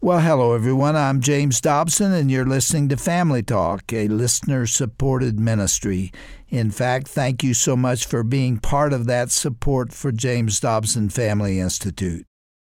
Well, hello, everyone. I'm James Dobson, and you're listening to Family Talk, a listener-supported ministry. In fact, thank you so much for being part of that support for James Dobson Family Institute.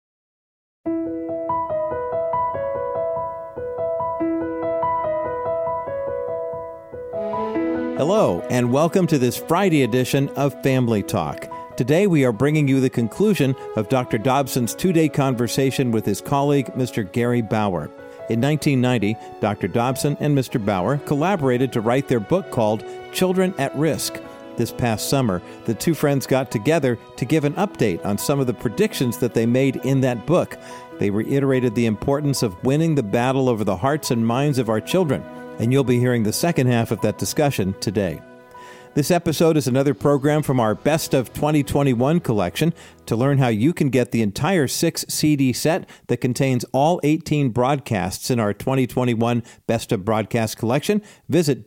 Hello, and welcome to this Friday edition of Family Talk. Today we are bringing you the conclusion of Dr. Dobson's two-day conversation with his colleague, Mr. Gary Bauer. In 1990, Dr. Dobson and Mr. Bauer collaborated to write their book called Children at Risk. This past summer, the two friends got together to give an update on some of the predictions that they made in that book. They reiterated the importance of winning the battle over the hearts and minds of our children, and you'll be hearing the second half of that discussion today. This episode is another program from our Best of 2021 collection. To learn how you can get the entire 6-CD set that contains all 18 broadcasts in our 2021 Best of Broadcast collection, visit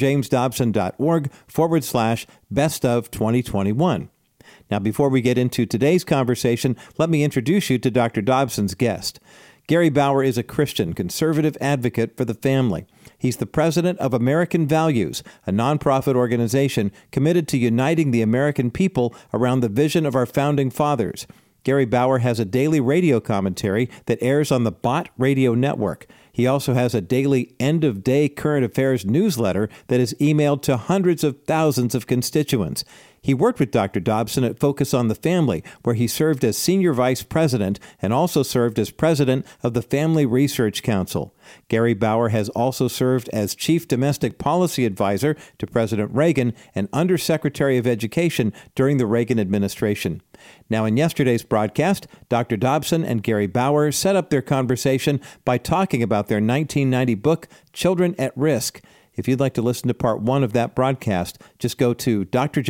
drjamesdobson.org/Best of 2021. Now, before we get into today's conversation, let me introduce you to Dr. Dobson's guest. Gary Bauer is a Christian conservative advocate for the family. He's the president of American Values, a nonprofit organization committed to uniting the American people around the vision of our founding fathers. Gary Bauer has a daily radio commentary that airs on the Bott Radio Network. He also has a daily end-of-day current affairs newsletter that is emailed to hundreds of thousands of constituents. He worked with Dr. Dobson at Focus on the Family, where he served as senior vice president and also served as president of the Family Research Council. Gary Bauer has also served as chief domestic policy advisor to President Reagan and undersecretary of education during the Reagan administration. Now, in yesterday's broadcast, Dr. Dobson and Gary Bauer set up their conversation by talking about their 1990 book, Children at Risk. If you'd like to listen to part one of that broadcast, just go to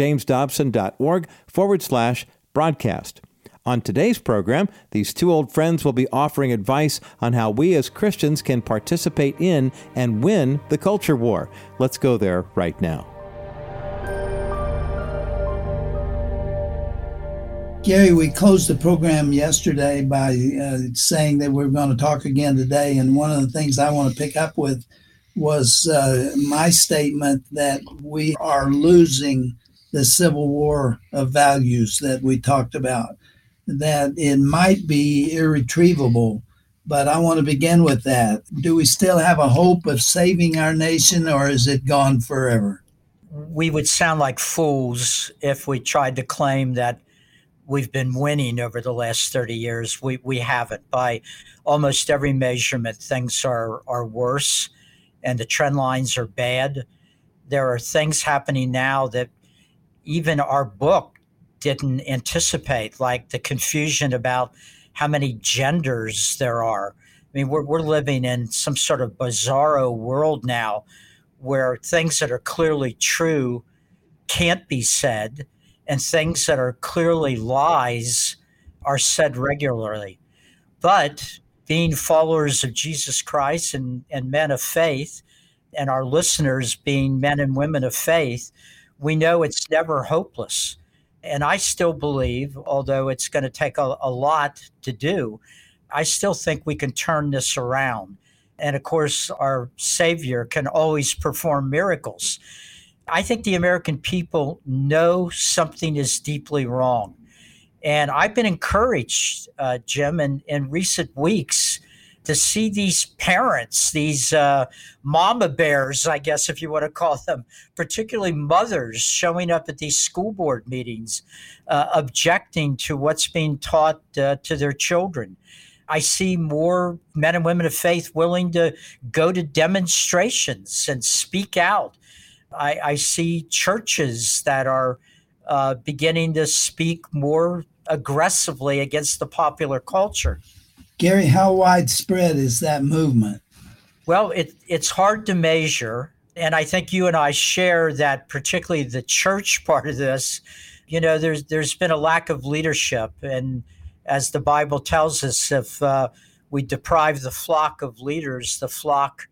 drjamesdobson.org/broadcast. On today's program, these two old friends will be offering advice on how we as Christians can participate in and win the culture war. Let's go there right now. Gary, we closed the program yesterday by saying that we're going to talk again today, and one of the things I want to pick up with was my statement that we are losing the Civil War of values that we talked about, that it might be irretrievable, but I want to begin with that. Do we still have a hope of saving our nation, or is it gone forever? We would sound like fools if we tried to claim that we've been winning over the last 30 years. We haven't. By almost every measurement, things are worse, and the trend lines are bad. There are things happening now that even our book didn't anticipate, like the confusion about how many genders there are. I mean, we're living in some sort of bizarro world now where things that are clearly true can't be said, and things that are clearly lies are said regularly. But being followers of Jesus Christ and men of faith, and our listeners being men and women of faith, we know it's never hopeless. And I still believe, although it's going to take a lot to do, I still think we can turn this around. And of course, our Savior can always perform miracles. I think the American people know something is deeply wrong. And I've been encouraged, Jim, in recent weeks to see these parents, these mama bears, I guess, if you want to call them, particularly mothers showing up at these school board meetings, objecting to what's being taught to their children. I see more men and women of faith willing to go to demonstrations and speak out. I see churches that are beginning to speak more aggressively against the popular culture. Gary, how widespread is that movement? Well, it's hard to measure. And I think you and I share that, particularly the church part of this. You know, there's been a lack of leadership. And as the Bible tells us, if we deprive the flock of leaders, the flock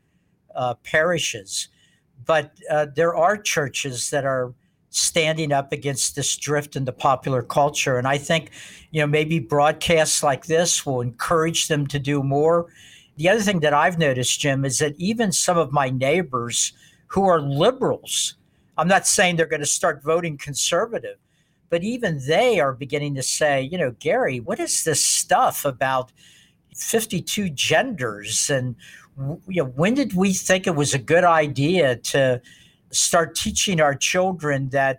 perishes. But there are churches that are standing up against this drift in the popular culture. And I think, maybe broadcasts like this will encourage them to do more. The other thing that I've noticed, Jim, is that even some of my neighbors who are liberals, I'm not saying they're going to start voting conservative, but even they are beginning to say, Gary, what is this stuff about 52 genders? And, when did we think it was a good idea to start teaching our children that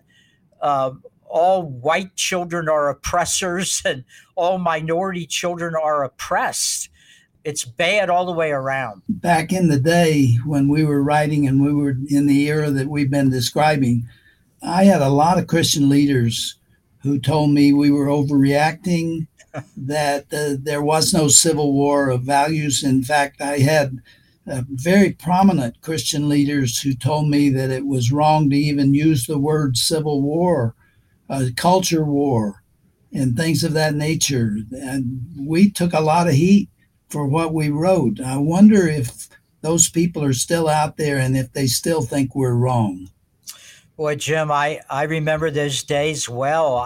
all white children are oppressors and all minority children are oppressed? It's bad all the way around. Back in the day when we were writing and we were in the era that we've been describing, I had a lot of Christian leaders who told me we were overreacting, that there was no civil war of values. In fact, I had very prominent Christian leaders who told me that it was wrong to even use the word civil war, culture war, and things of that nature. And we took a lot of heat for what we wrote. I wonder if those people are still out there and if they still think we're wrong. Boy, Jim, I remember those days well.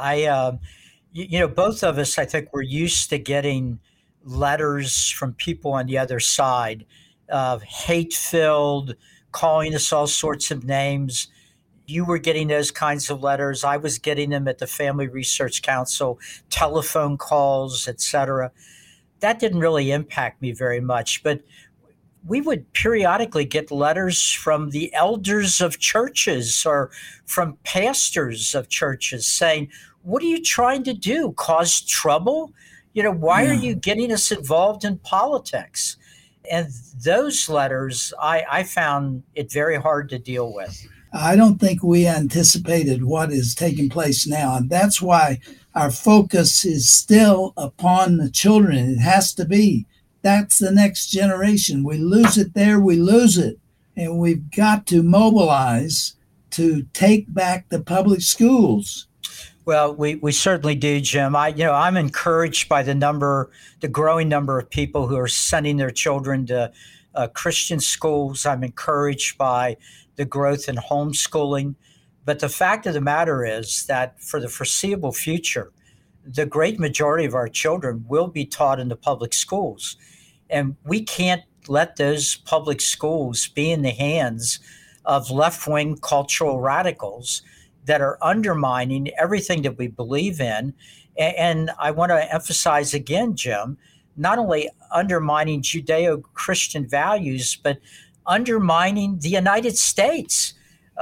Both of us, I think, were used to getting letters from people on the other side, hate-filled, calling us all sorts of names. You were getting those kinds of letters. I was getting them at the Family Research Council, telephone calls, etc. That didn't really impact me very much, but we would periodically get letters from the elders of churches or from pastors of churches saying, what are you trying to do? Cause trouble? Why are you getting us involved in politics? And those letters, I found it very hard to deal with. I don't think we anticipated what is taking place now. And that's why our focus is still upon the children. It has to be. That's the next generation. We lose it there, we lose it. And we've got to mobilize to take back the public schools. Well, we certainly do, Jim. I'm encouraged by the growing number of people who are sending their children to Christian schools. I'm encouraged by the growth in homeschooling. But the fact of the matter is that for the foreseeable future, the great majority of our children will be taught in the public schools. And we can't let those public schools be in the hands of left-wing cultural radicals that are undermining everything that we believe in. And I want to emphasize again, Jim, not only undermining Judeo-Christian values, but undermining the United States.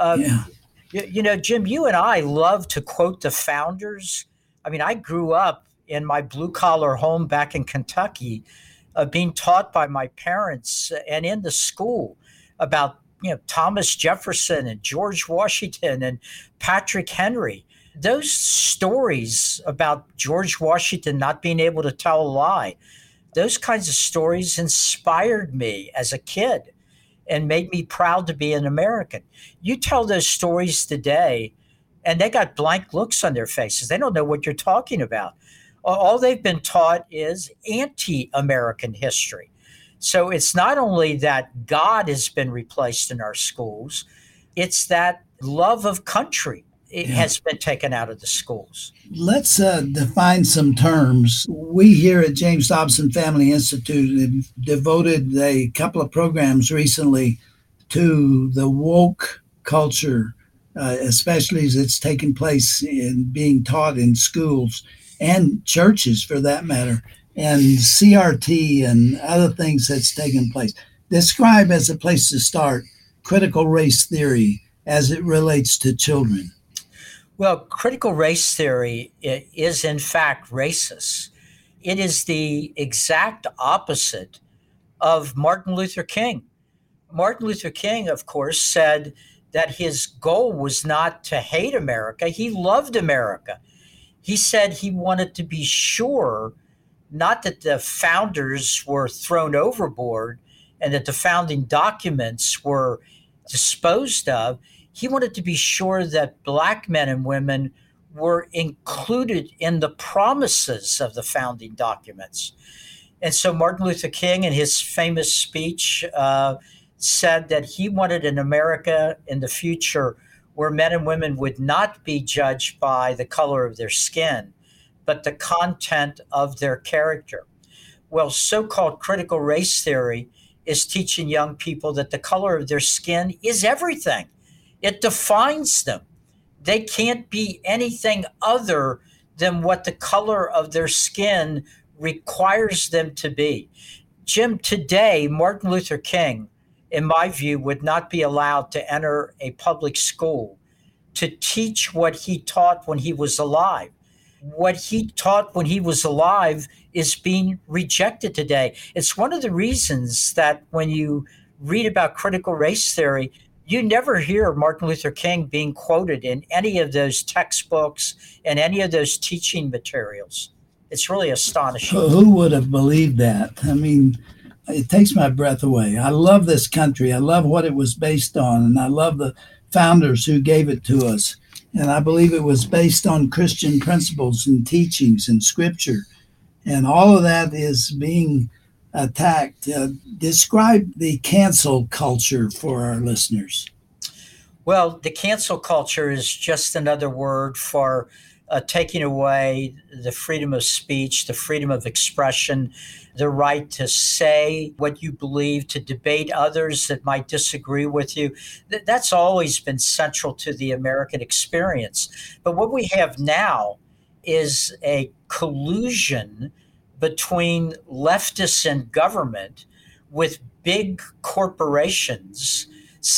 Jim, you and I love to quote the founders. I mean, I grew up in my blue-collar home back in Kentucky, being taught by my parents and in the school about Thomas Jefferson and George Washington and Patrick Henry. Those stories about George Washington not being able to tell a lie, those kinds of stories inspired me as a kid and made me proud to be an American. You tell those stories today, and they got blank looks on their faces. They don't know what you're talking about. All they've been taught is anti-American history. So it's not only that God has been replaced in our schools, it's that love of country has been taken out of the schools. Let's define some terms. We here at James Dobson Family Institute have devoted a couple of programs recently to the woke culture, especially as it's taken place in being taught in schools and churches for that matter, and CRT and other things that's taken place. Describe as a place to start critical race theory as it relates to children. Well, critical race theory is in fact racist. It is the exact opposite of Martin Luther King. Martin Luther King, of course, said that his goal was not to hate America. He loved America. He said he wanted to be sure not that the founders were thrown overboard and that the founding documents were disposed of. He wanted to be sure that Black men and women were included in the promises of the founding documents. And so Martin Luther King, in his famous speech, said that he wanted an America in the future where men and women would not be judged by the color of their skin, but the content of their character. Well, so-called critical race theory is teaching young people that the color of their skin is everything. It defines them. They can't be anything other than what the color of their skin requires them to be. Jim, today, Martin Luther King, in my view, would not be allowed to enter a public school to teach what he taught when he was alive. What he taught when he was alive is being rejected today. It's one of the reasons that when you read about critical race theory, you never hear Martin Luther King being quoted in any of those textbooks and any of those teaching materials. It's really astonishing. Who would have believed that? I mean, it takes my breath away. I love this country. I love what it was based on, and I love the founders who gave it to us. And I believe it was based on Christian principles and teachings and scripture. And all of that is being attacked. Describe the cancel culture for our listeners. Well, the cancel culture is just another word for taking away the freedom of speech, the freedom of expression, the right to say what you believe, to debate others that might disagree with you. That's always been central to the American experience. But what we have now is a collusion between leftists and government with big corporations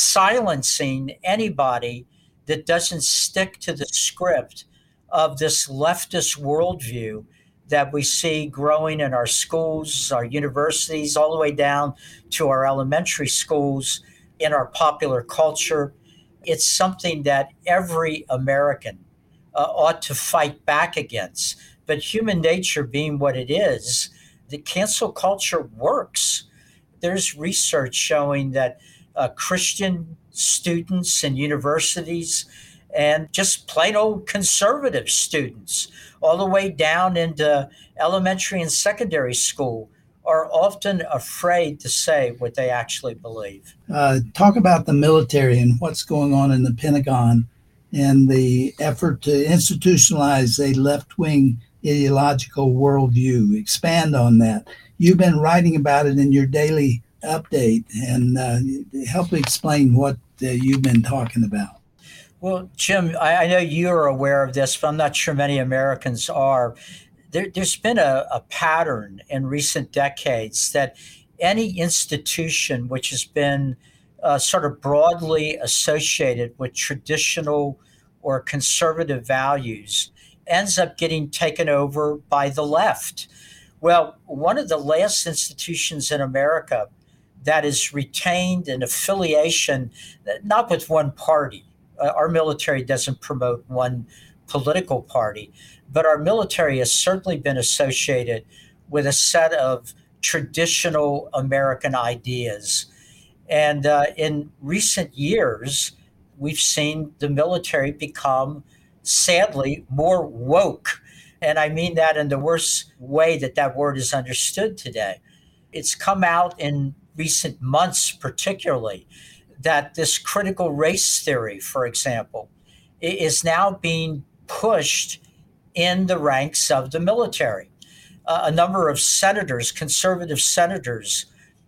silencing anybody that doesn't stick to the script of this leftist worldview that we see growing in our schools, our universities, all the way down to our elementary schools, in our popular culture. It's something that every American ought to fight back against. But human nature being what it is, the cancel culture works. There's research showing that Christian students in universities and just plain old conservative students, all the way down into elementary and secondary school, are often afraid to say what they actually believe. Talk about the military and what's going on in the Pentagon and the effort to institutionalize a left-wing ideological worldview. Expand on that. You've been writing about it in your daily update, and help explain what you've been talking about. Well, Jim, I know you're aware of this, but I'm not sure many Americans are. There's been a pattern in recent decades that any institution which has been sort of broadly associated with traditional or conservative values ends up getting taken over by the left. Well, one of the last institutions in America that is retained an affiliation, not with one party. Our military doesn't promote one political party, but our military has certainly been associated with a set of traditional American ideas. And in recent years, we've seen the military become, sadly, more woke. And I mean that in the worst way that word is understood today. It's come out in recent months, particularly, that this critical race theory, for example, is now being pushed in the ranks of the military. A number of senators, conservative senators,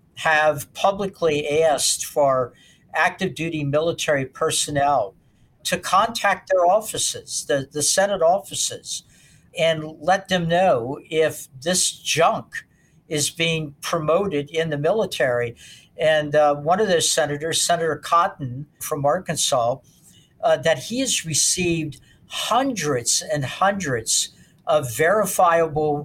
have publicly asked for active duty military personnel to contact their offices, the Senate offices, and let them know if this junk is being promoted in the military. And one of those senators, Senator Cotton from Arkansas, that he has received hundreds and hundreds of verifiable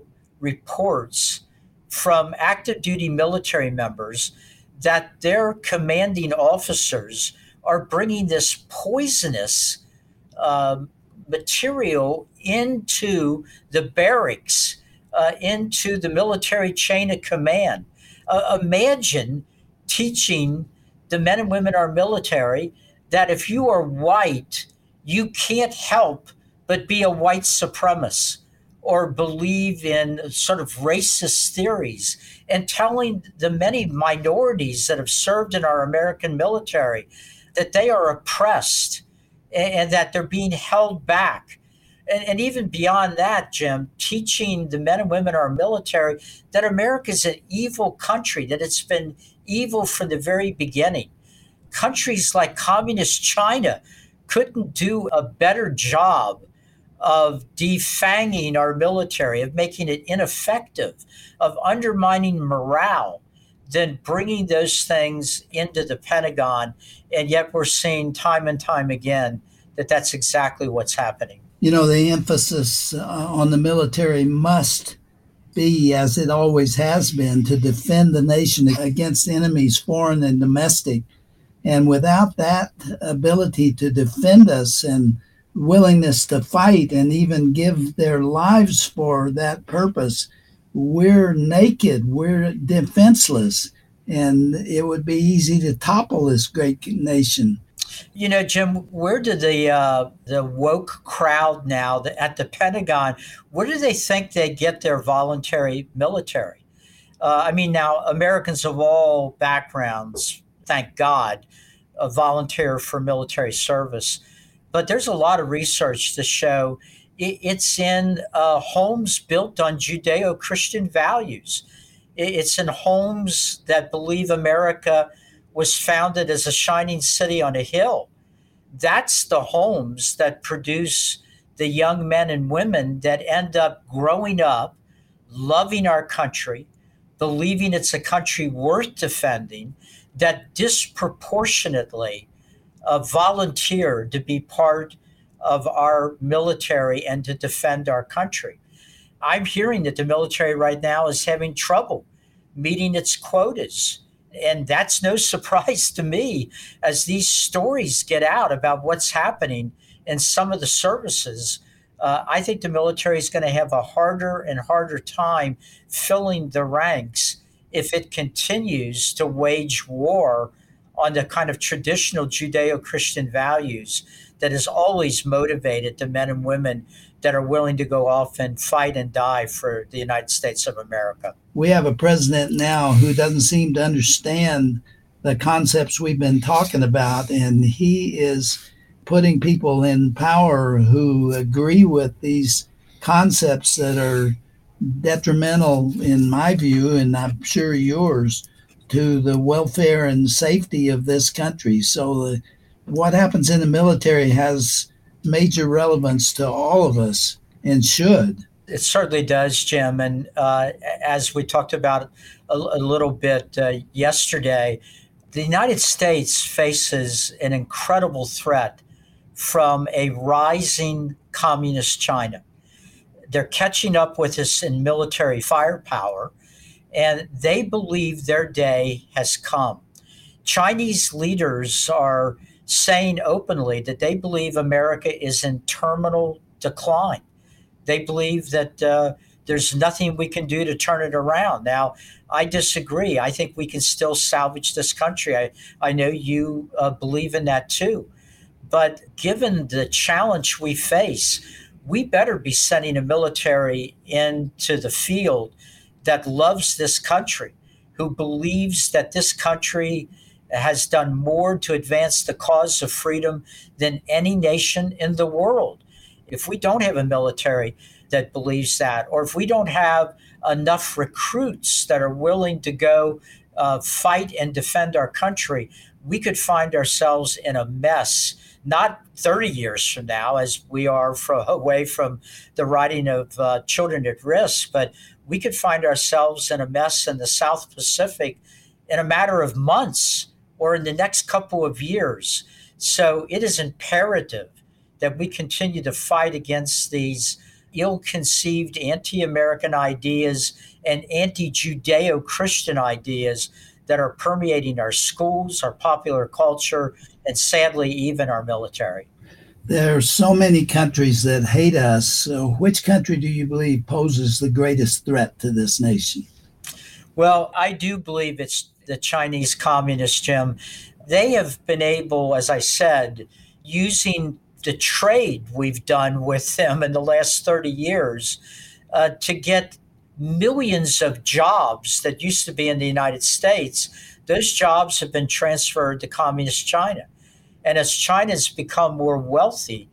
reports from active duty military members that their commanding officers are bringing this poisonous material into the barracks, into the military chain of command. Imagine teaching the men and women in our military that if you are white, you can't help but be a white supremacist or believe in sort of racist theories, and telling the many minorities that have served in our American military that they are oppressed and that they're being held back. And even beyond that, Jim, teaching the men and women in our military that America is an evil country, that it's been evil from the very beginning. Countries like communist China couldn't do a better job of defanging our military, of making it ineffective, of undermining morale, than bringing those things into the Pentagon. And yet we're seeing time and time again that that's exactly what's happening. You know, the emphasis on the military must be, as it always has been, to defend the nation against enemies, foreign and domestic. And without that ability to defend us and willingness to fight and even give their lives for that purpose, we're naked, we're defenseless, and it would be easy to topple this great nation. You know, Jim, where do the woke crowd now at the Pentagon, where do they think they get their voluntary military? I mean, now Americans of all backgrounds, thank God, volunteer for military service. But there's a lot of research to show it's in homes built on Judeo-Christian values. It's in homes that believe America was founded as a shining city on a hill. That's the homes that produce the young men and women that end up growing up, loving our country, believing it's a country worth defending, that disproportionately volunteer to be part of our military and to defend our country. I'm hearing that the military right now is having trouble meeting its quotas. And that's no surprise to me as these stories get out about what's happening in some of the services. I think the military is going to have a harder and harder time filling the ranks if it continues to wage war on the kind of traditional Judeo-Christian values that has always motivated the men and women that are willing to go off and fight and die for the United States of America. We have a president now who doesn't seem to understand the concepts we've been talking about, and he is putting people in power who agree with these concepts that are detrimental, in my view, and I'm sure yours, to the welfare and safety of this country. So what happens in the military has major relevance to all of us and should. It certainly does, Jim. And as we talked about a little bit yesterday, the United States faces an incredible threat from a rising communist China. They're catching up with us in military firepower, and they believe their day has come. Chinese leaders are saying openly that they believe America is in terminal decline. They believe that there's nothing we can do to turn it around. Now, I disagree. I think we can still salvage this country. I know you believe in that too. But given the challenge we face, we better be sending a military into the field that loves this country, who believes that this country has done more to advance the cause of freedom than any nation in the world. If we don't have a military that believes that, or if we don't have enough recruits that are willing to go fight and defend our country, we could find ourselves in a mess, not 30 years from now, as we are away from the writing of Children at Risk, but we could find ourselves in a mess in the South Pacific in a matter of months or in the next couple of years. So it is imperative that we continue to fight against these ill-conceived anti-American ideas and anti-Judeo-Christian ideas that are permeating our schools, our popular culture, and sadly, even our military. There are so many countries that hate us. So which country do you believe poses the greatest threat to this nation? Well, I do believe it's the Chinese Communists, Jim. They have been able, as I said, using the trade we've done with them in the last 30 years to get millions of jobs that used to be in the United States. Those jobs have been transferred to Communist China. And as China's become more wealthy,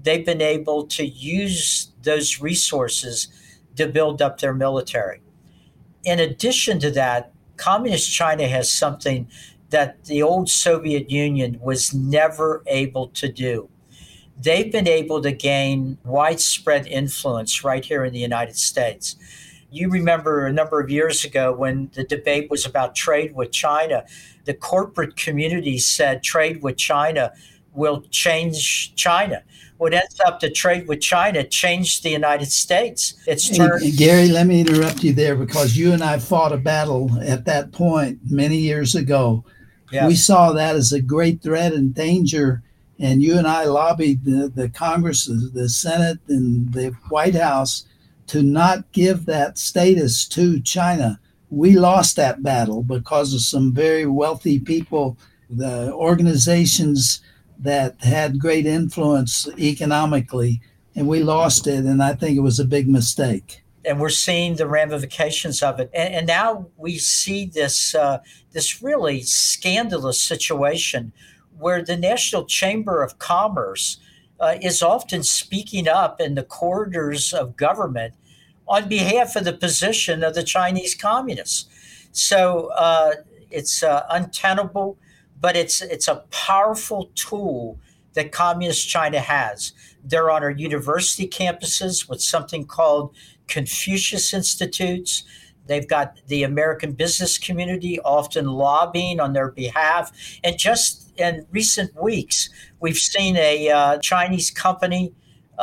they've been able to use those resources to build up their military. In addition to that, Communist China has something that the old Soviet Union was never able to do. They've been able to gain widespread influence right here in the United States. You remember a number of years ago when the debate was about trade with China, the corporate community said trade with China will change China. What ends up to trade with China changed the United States. It's turned. Hey, Gary, let me interrupt you there because you and I fought a battle at that point many years ago. Yes. We saw that as a great threat and danger, and you and I lobbied the Congress, the Senate, and the White House to not give that status to China. We lost that battle because of some very wealthy people, the organizations that had great influence economically, and we lost it, and I think it was a big mistake. And we're seeing the ramifications of it. And now we see this really scandalous situation where the National Chamber of Commerce is often speaking up in the corridors of government on behalf of the position of the Chinese communists. So it's untenable, but it's a powerful tool that Communist China has. They're on our university campuses with something called Confucius Institutes. They've got the American business community often lobbying on their behalf. And just in recent weeks, we've seen a Chinese company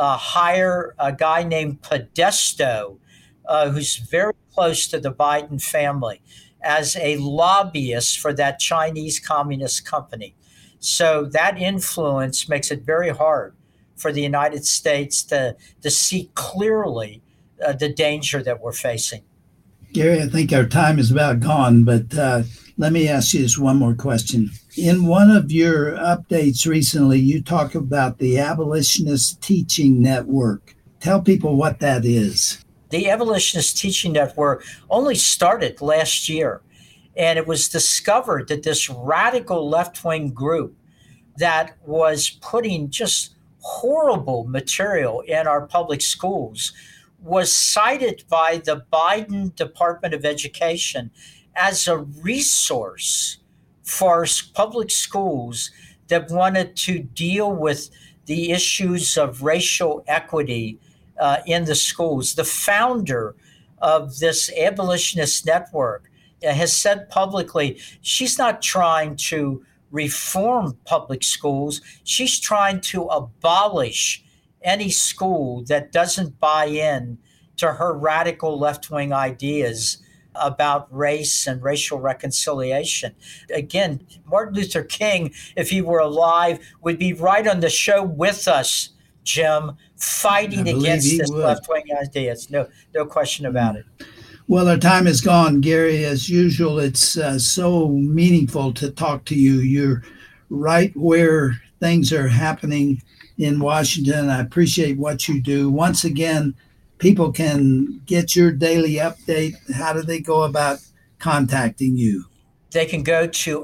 hire a guy named Podesto, who's very close to the Biden family, as a lobbyist for that Chinese communist company. So that influence makes it very hard for the United States to see clearly the danger that we're facing. Gary, I think our time is about gone, but let me ask you just one more question. In one of your updates recently, you talk about the Abolitionist Teaching Network. Tell people what that is. The Abolitionist Teaching Network only started last year, and it was discovered that this radical left-wing group that was putting just horrible material in our public schools was cited by the Biden Department of Education as a resource for public schools that wanted to deal with the issues of racial equity in the schools. The founder of this abolitionist network has said publicly she's not trying to reform public schools. She's trying to abolish any school that doesn't buy in to her radical left-wing ideas about race and racial reconciliation. Again, Martin Luther King, if he were alive, would be right on the show with us, Jim, fighting against this left-wing ideas. No question about it. Well, our time is gone, Gary. As usual, it's so meaningful to talk to you. You're right where things are happening in Washington. I appreciate what you do. Once again, people can get your daily update. How do they go about contacting you? They can go to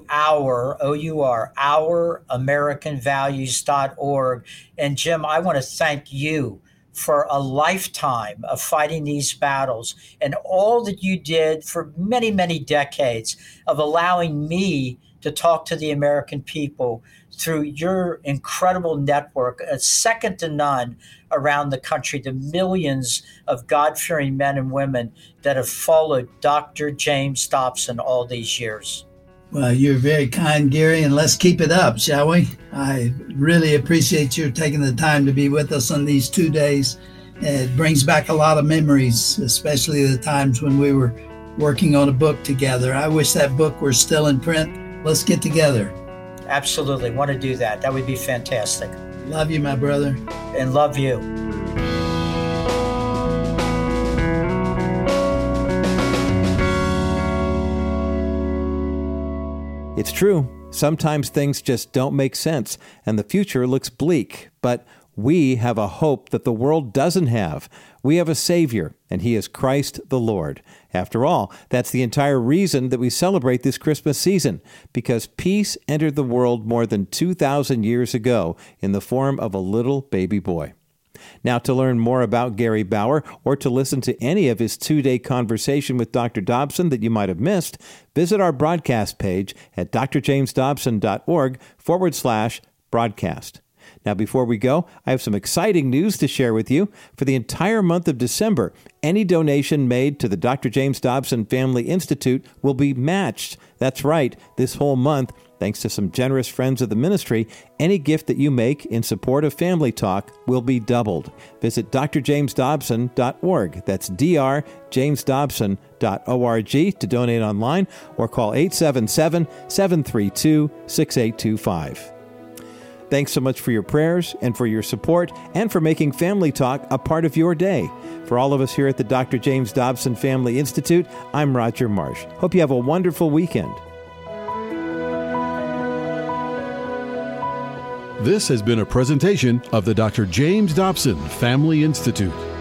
ouramericanvalues.org. And Jim, I want to thank you for a lifetime of fighting these battles and all that you did for many, many decades of allowing me to talk to the American people through your incredible network, second to none around the country, the millions of God-fearing men and women that have followed Dr. James Dobson all these years. Well, you're very kind, Gary, and let's keep it up, shall we? I really appreciate you taking the time to be with us on these 2 days. It brings back a lot of memories, especially the times when we were working on a book together. I wish that book were still in print. Let's get together. Absolutely. Want to do that. That would be fantastic. Love you, my brother. And love you. It's true. Sometimes things just don't make sense, and the future looks bleak. But we have a hope that the world doesn't have. We have a Savior, and He is Christ the Lord. After all, that's the entire reason that we celebrate this Christmas season, because peace entered the world more than 2,000 years ago in the form of a little baby boy. Now, to learn more about Gary Bauer or to listen to any of his 2-day conversation with Dr. Dobson that you might have missed, visit our broadcast page at drjamesdobson.org/broadcast. Now, before we go, I have some exciting news to share with you. For the entire month of December, any donation made to the Dr. James Dobson Family Institute will be matched. That's right, this whole month, thanks to some generous friends of the ministry, any gift that you make in support of Family Talk will be doubled. Visit drjamesdobson.org. That's drjamesdobson.org to donate online, or call 877-732-6825. Thanks so much for your prayers and for your support and for making Family Talk a part of your day. For all of us here at the Dr. James Dobson Family Institute, I'm Roger Marsh. Hope you have a wonderful weekend. This has been a presentation of the Dr. James Dobson Family Institute.